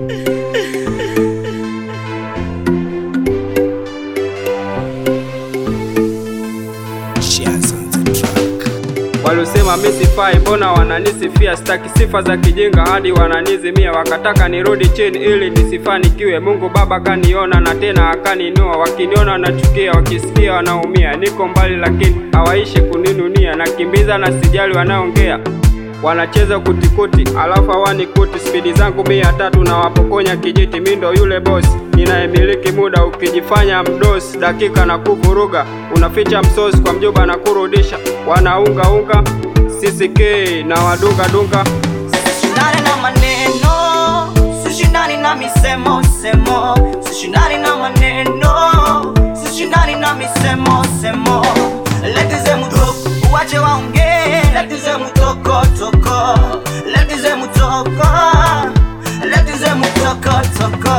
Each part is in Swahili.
Walisema mimi sifai, mbona wananisifia? Sitaki sifa za kijinga hadi wananizimia. Wakataka nirudi chini ili nisifanikiwe. Mungu Baba kaniona na tena akaninua. Wakiniona wanachukia, wakisikia wanaumia. Niko mbali lakini hawaishi kuninunia. Nakimbiza na sijali wanaongea. Wanacheza kutikuti, alafu hawanikuti. Spidi zangu 300 na wapokonya kijiti. Mimi ndo yule boss, ninayemiliki muda. Ukijifanya mdosi, dakika na kuvuruga. Unaficha msosi kwa mjomba na kurudisha. Wanaunga sisikii na wadunga. Sishindani na maneno, sishindani na misemo. Sishindani na maneno, sishindani na misemo. Letize mutoko, uwache waongee. Letize mutoko. Letize mutoko.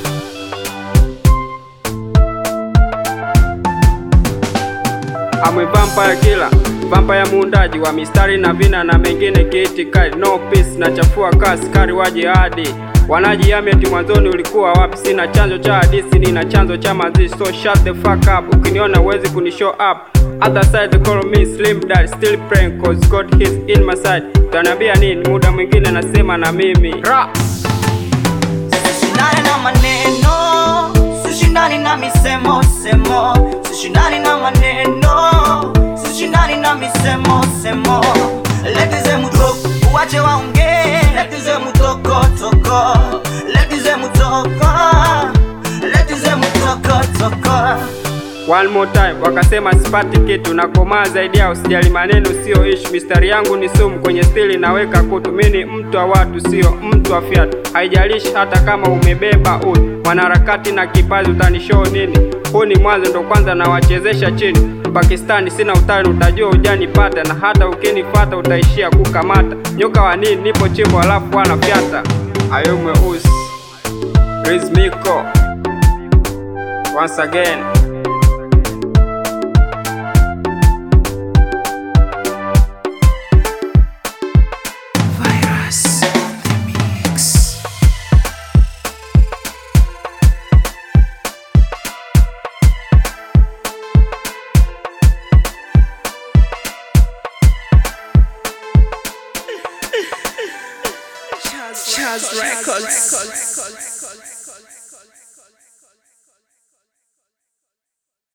Amwe vampire killer, vampire muundaji wa mistari na vina na mengine kiitikadi. No peace na chafua kaskari wa jihadi. Wanajiamia ati mwanzoni ulikuwa wapi? Sina chanzo cha hadisi, nina chanzo cha mazishi. So shut the fuck up, ukiniona huwezi kunishow up. Other side they call me Slim Dad, still praying cause God is in my side. Utaniambia nini? Muda mwingine nasema na mimi Sishindani na maneno, sishindani na misemo. Sishindani na maneno, sishindani na misemo. Letize mutoko, uwache waongee. Letize mutoko. Letize mutoko. One more time, wakasema sipati kitu. Nakomaa zaidi yao, sijali maneno sio issue. Mistari yangu ni sumu, kwenye stili naweka kutu. Mimi ni mtu wa watu, sio mtu wa fiatu. Haijalishi hata kama umebeba utu. Mwanaharakati na kipazi, utanishow nini? Huu ni mwanzo, ndo kwanza na wachezesha chini. Pakistani sina utani, utajua ujanipata. Na hata ukinipata utaishia kukamata. Nyoka wa nini? Nipo chimbo alafu wanafyata. Ayumwe us Rizmiko once again. Chaz Records.